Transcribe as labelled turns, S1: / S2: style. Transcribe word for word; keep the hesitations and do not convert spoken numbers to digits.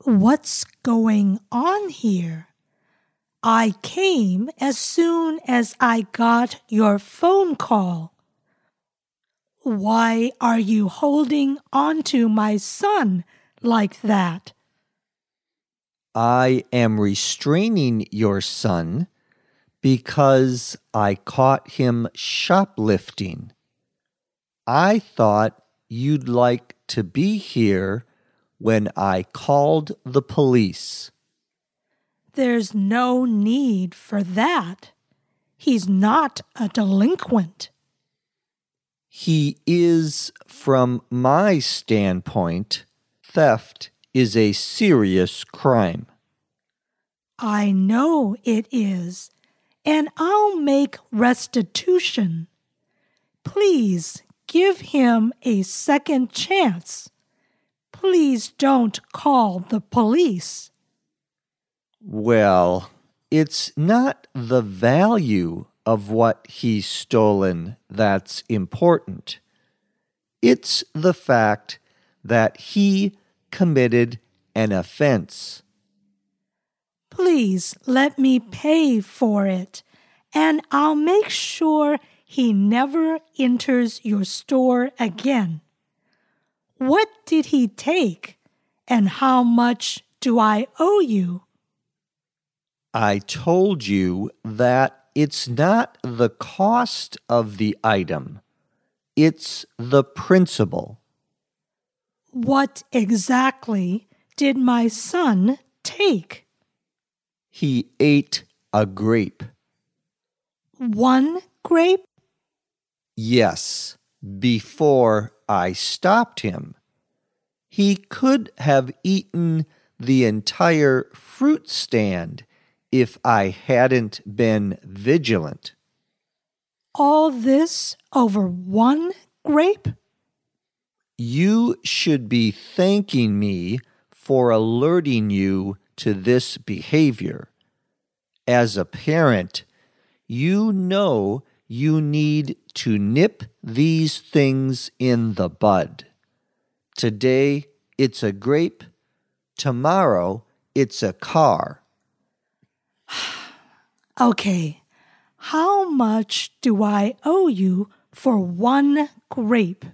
S1: What's going on here? I came as soon as I got your phone call. Why are you holding onto my son like that?
S2: I am restraining your son because I caught him shoplifting. I thought you'd like to be here when I called the police.
S1: There's no need for that. He's not a delinquent.
S2: He is, from my standpoint. Theft is a serious crime.
S1: I know it is, and I'll make restitution. Please give him a second chance. Please don't call the police.
S2: Well, it's not the value of what he's stolen that's important. It's the fact that he committed an offense.
S1: Please let me pay for it, and I'll make sure he never enters your store again. What did he take, and how much do I owe you?
S2: I told you that it's not the cost of the item, it's the principle.
S1: What exactly did my son take?
S2: He ate a grape.
S1: One grape?
S2: Yes, before I stopped him. He could have eaten the entire fruit stand if I hadn't been vigilant.
S1: All this over one grape?
S2: You should be thanking me for alerting you to this behavior. As a parent, you know you need to nip these things in the bud. Today, it's a grape. Tomorrow, it's a car.
S1: Okay, how much do I owe you for one grape?